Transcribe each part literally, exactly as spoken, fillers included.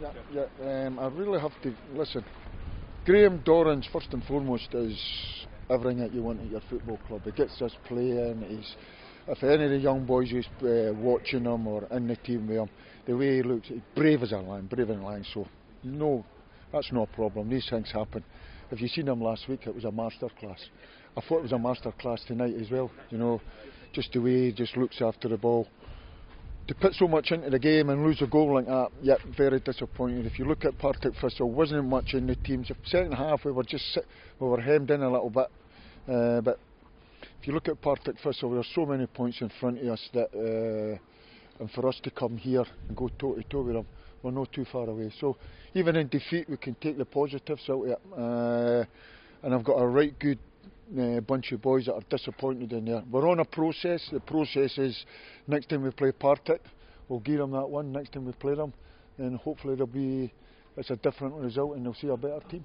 yeah, yeah. Um, I really have to listen. Graham Dorrans, first and foremost, is everything that you want at your football club. He gets us playing. He's, if any of the young boys who's uh, watching him or in the team with him, the way he looks, he's brave as a lion, brave as a lion. So, no, that's no problem. These things happen. If you seen him last week, it was a masterclass. I thought it was a masterclass tonight as well. You know, just the way he just looks after the ball. To put so much into the game and lose a goal like that, yep, very disappointed. If you look at Partick Thistle, wasn't much in the teams. The second half we were just sit, we were hemmed in a little bit. Uh, but if you look at Partick Thistle, there are so many points in front of us that, uh, and for us to come here and go toe to toe with them, we're not too far away. So even in defeat, we can take the positives out of it. Uh, and I've got a right good Uh, bunch of boys that are disappointed in there. We're on a process. The process is next time we play Partick, we'll give them that one. Next time we play them, and hopefully there'll be it's a different result and they'll see a better team.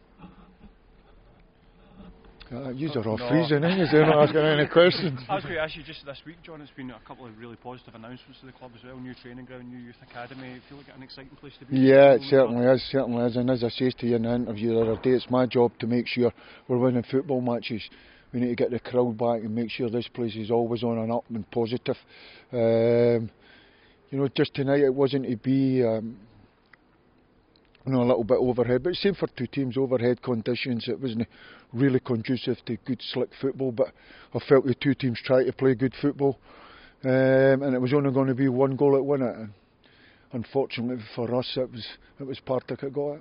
Uh, you are all no. freezing, eh? Is there not asking any questions? I was going to ask you just this week, John. It's been a couple of really positive announcements to the club as well. New training ground, new youth academy. I feel like an exciting place to be. Yeah, it certainly is. Certainly is. And as I said to you in the interview the other day, it's my job to make sure we're winning football matches. We need to get the crowd back and make sure this place is always on and up and positive. Um, you know, just tonight it wasn't to be, um, you know, a little bit overhead, but same for two teams, overhead conditions. It wasn't really conducive to good slick football, but I felt the two teams tried to play good football, um, and it was only going to be one goal that won it. And unfortunately for us, it was it was Partick that got it.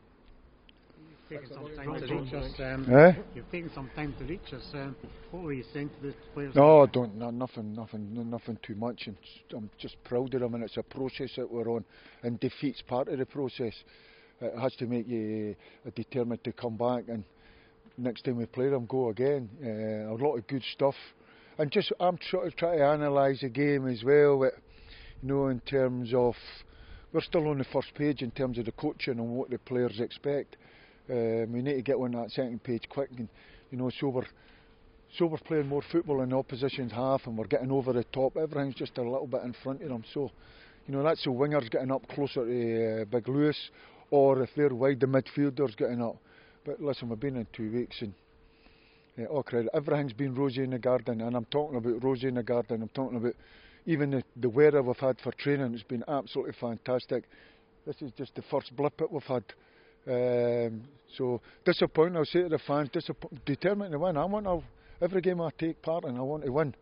Taken some time to reach us. Um, eh? You've taken some time to reach us. Um, what were you saying to the players? No, don't. No, nothing, nothing, no, nothing too much. And I'm just proud of them, and it's a process that we're on. And defeat's part of the process. It has to make you uh, determined to come back. And next time we play them, go again. Uh, a lot of good stuff. And just I'm sort of trying to analyse the game as well. But, you know, in terms of we're still on the first page in terms of the coaching and what the players expect. Um, we need to get on that second page quick, and you know, so we're so we're playing more football in the opposition's half, and we're getting over the top. Everything's just a little bit in front of them. So, you know, that's the wingers getting up closer to uh, Big Lewis, or if they're wide, the midfielders getting up. But listen, we've been in two weeks, and uh, all credit, everything's been rosy in the garden, and I'm talking about rosy in the garden. I'm talking about even the, the weather we've had for training. It's been absolutely fantastic. This is just the first blip that we've had. Um, so disappointing, I'll say to the fans, determined to win. I want to, every game I take part in, I want to win.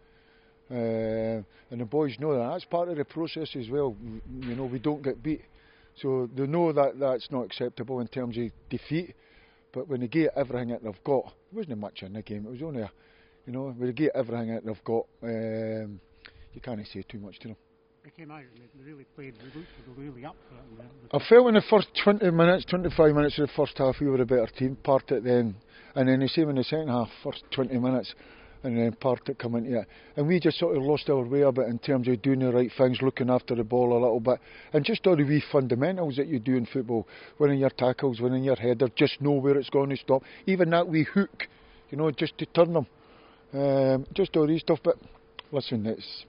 Uh, and the boys know that. That's part of the process as well. You know, we don't get beat. So they know that that's not acceptable in terms of defeat. But when they get everything that they've got, there wasn't much in the game. It was only a, you know, when they get everything that they've got, um, you can't say too much to them. They came out and they really played, they looked really up for it. I felt in the first twenty minutes, twenty-five minutes of the first half, we were a better team, Partick then, and then the same in the second half, first twenty minutes, and then Partick come into it. And we just sort of lost our way a bit in terms of doing the right things, looking after the ball a little bit, and just all the wee fundamentals that you do in football, winning your tackles, winning your header, just know where it's going to stop. Even that wee hook, you know, just to turn them. Um, just all these stuff, but listen, it's...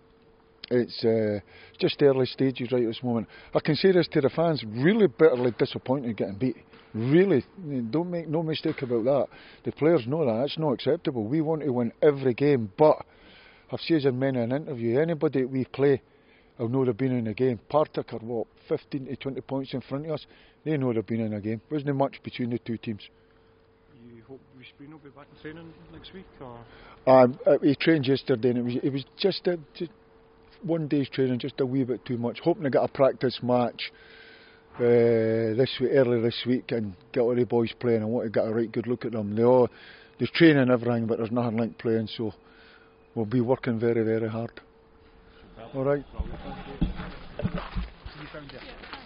It's uh, just early stages right at this moment. I can say this to the fans, really bitterly disappointed getting beat. Really, don't make no mistake about that. The players know that, it's not acceptable. We want to win every game, but I've said in many an interview, anybody that we play will know they've been in a game. Partick are what, fifteen to twenty points in front of us, they know they've been in a game. There wasn't much between the two teams. You hope Spring will be back in training next week? Or? Um, he trained yesterday and it was, it was just a... Just, one day's training, just a wee bit too much. Hoping to get a practice match uh, this week, early this week, and get all the boys playing. I want to get a right good look at them. They all, there's training and everything, but there's nothing like playing. So we'll be working very, very hard. All right.